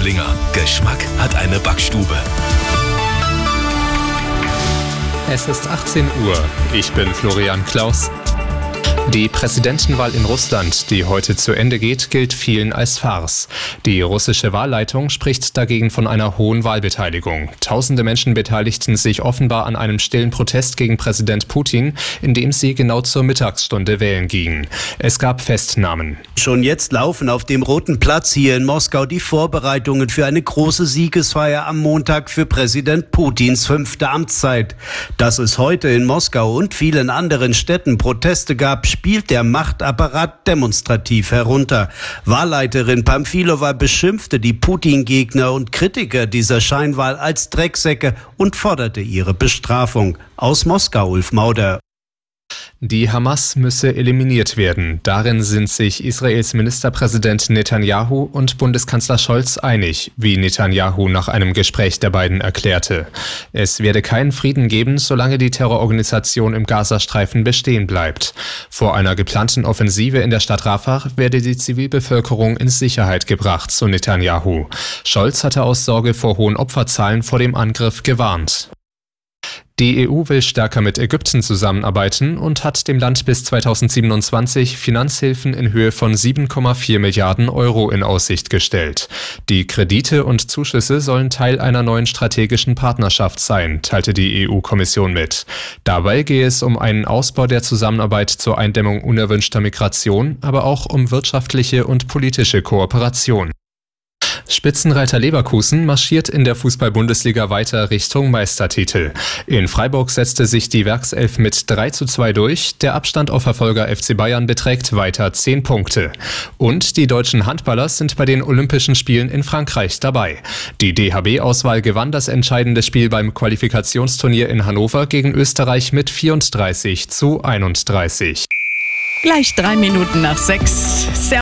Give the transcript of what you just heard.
Baiblinger. Geschmack hat eine Backstube. Es ist 18 Uhr. Ich bin Florian Klaus. Die Präsidentenwahl in Russland, die heute zu Ende geht, gilt vielen als Farce. Die russische Wahlleitung spricht dagegen von einer hohen Wahlbeteiligung. Tausende Menschen beteiligten sich offenbar an einem stillen Protest gegen Präsident Putin, indem sie genau zur Mittagsstunde wählen gingen. Es gab Festnahmen. Schon jetzt laufen auf dem Roten Platz hier in Moskau die Vorbereitungen für eine große Siegesfeier am Montag für Präsident Putins 5. Amtszeit. Dass es heute in Moskau und vielen anderen Städten Proteste gab, spielt der Machtapparat demonstrativ herunter. Wahlleiterin Pamfilova beschimpfte die Putin-Gegner und Kritiker dieser Scheinwahl als Drecksäcke und forderte ihre Bestrafung. Aus Moskau, Ulf Mauder. Die Hamas müsse eliminiert werden. Darin sind sich Israels Ministerpräsident Netanyahu und Bundeskanzler Scholz einig, wie Netanyahu nach einem Gespräch der beiden erklärte. Es werde keinen Frieden geben, solange die Terrororganisation im Gazastreifen bestehen bleibt. Vor einer geplanten Offensive in der Stadt Rafah werde die Zivilbevölkerung in Sicherheit gebracht, so Netanyahu. Scholz hatte aus Sorge vor hohen Opferzahlen vor dem Angriff gewarnt. Die EU will stärker mit Ägypten zusammenarbeiten und hat dem Land bis 2027 Finanzhilfen in Höhe von 7,4 Milliarden Euro in Aussicht gestellt. Die Kredite und Zuschüsse sollen Teil einer neuen strategischen Partnerschaft sein, teilte die EU-Kommission mit. Dabei gehe es um einen Ausbau der Zusammenarbeit zur Eindämmung unerwünschter Migration, aber auch um wirtschaftliche und politische Kooperation. Spitzenreiter Leverkusen marschiert in der Fußball-Bundesliga weiter Richtung Meistertitel. In Freiburg setzte sich die Werkself mit 3:2 durch. Der Abstand auf Verfolger FC Bayern beträgt weiter 10 Punkte. Und die deutschen Handballer sind bei den Olympischen Spielen in Frankreich dabei. Die DHB-Auswahl gewann das entscheidende Spiel beim Qualifikationsturnier in Hannover gegen Österreich mit 34:31. Gleich 3 Minuten nach 6.